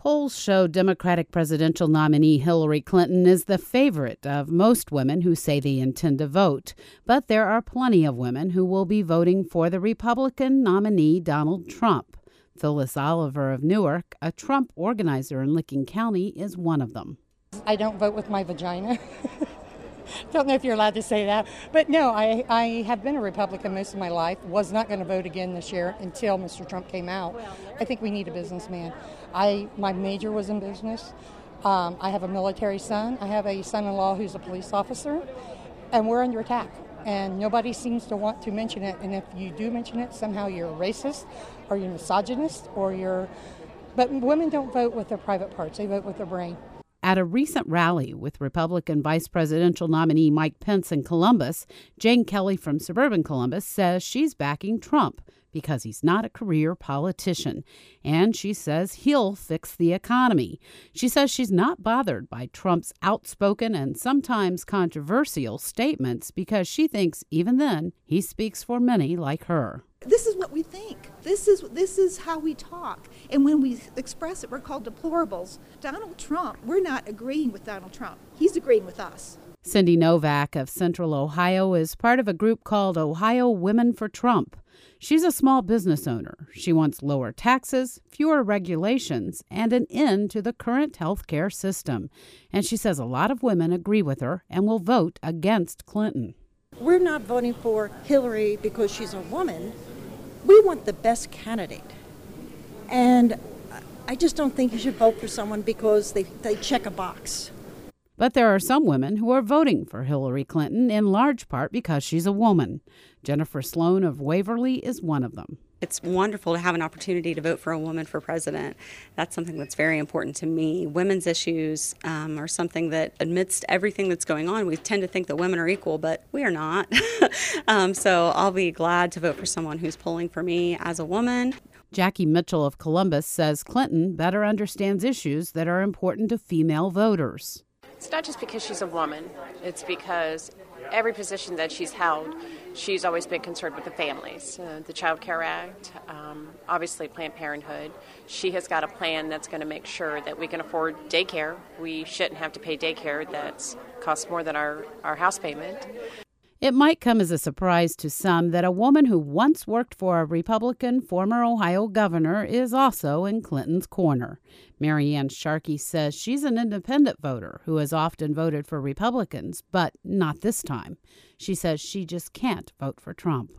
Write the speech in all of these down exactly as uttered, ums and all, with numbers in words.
Polls show Democratic presidential nominee Hillary Clinton is the favorite of most women who say they intend to vote. But there are plenty of women who will be voting for the Republican nominee Donald Trump. Phyllis Oliver of Newark, a Trump organizer in Licking County, is one of them. I don't vote with my vagina. Don't know if you're allowed to say that. But no, I, I have been a Republican most of my life. Was not going to vote again this year until Mister Trump came out. I think we need a businessman. I my major was in business. Um, I have a military son. I have a son-in-law who's a police officer. And we're under attack. And nobody seems to want to mention it. And if you do mention it, somehow you're a racist or you're misogynist or you're... But women don't vote with their private parts. They vote with their brain. At a recent rally with Republican vice presidential nominee Mike Pence in Columbus, Jane Kelly from suburban Columbus says she's backing Trump because he's not a career politician, and she says he'll fix the economy. She says she's not bothered by Trump's outspoken and sometimes controversial statements because she thinks even then he speaks for many like her. This is what we think. This is this is how we talk. And when we express it, we're called deplorables. Donald Trump, we're not agreeing with Donald Trump. He's agreeing with us. Cindy Novak of Central Ohio is part of a group called Ohio Women for Trump. She's a small business owner. She wants lower taxes, fewer regulations, and an end to the current health care system. And she says a lot of women agree with her and will vote against Clinton. We're not voting for Hillary because she's a woman. We want the best candidate. And I just don't think you should vote for someone because they, they check a box. But there are some women who are voting for Hillary Clinton in large part because she's a woman. Jennifer Sloan of Waverly is one of them. It's wonderful to have an opportunity to vote for a woman for president. That's something that's very important to me. Women's issues um, are something that, amidst everything that's going on, we tend to think that women are equal, but we are not. um, so I'll be glad to vote for someone who's pulling for me as a woman. Jackie Mitchell of Columbus says Clinton better understands issues that are important to female voters. It's not just because she's a woman. It's because every position that she's held, she's always been concerned with the families. Uh, the Child Care Act, um, obviously Planned Parenthood. She has got a plan that's going to make sure that we can afford daycare. We shouldn't have to pay daycare that costs more than our, our house payment. It might come as a surprise to some that a woman who once worked for a Republican former Ohio governor is also in Clinton's corner. Mary Ann Sharkey says she's an independent voter who has often voted for Republicans, but not this time. She says she just can't vote for Trump.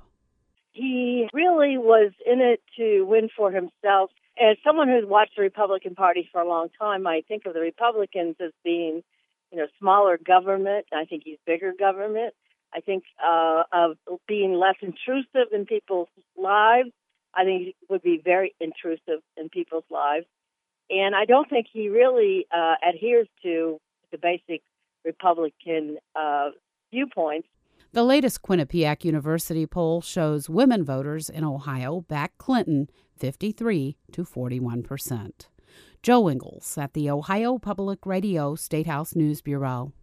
He really was in it to win for himself. As someone who's watched the Republican Party for a long time, I think of the Republicans as being, you know, smaller government. I think he's bigger government. I think uh, of being less intrusive in people's lives. I think he would be very intrusive in people's lives. And I don't think he really uh, adheres to the basic Republican uh, viewpoints. The latest Quinnipiac University poll shows women voters in Ohio back Clinton fifty-three to forty-one percent. Joe Ingles at the Ohio Public Radio State House News Bureau.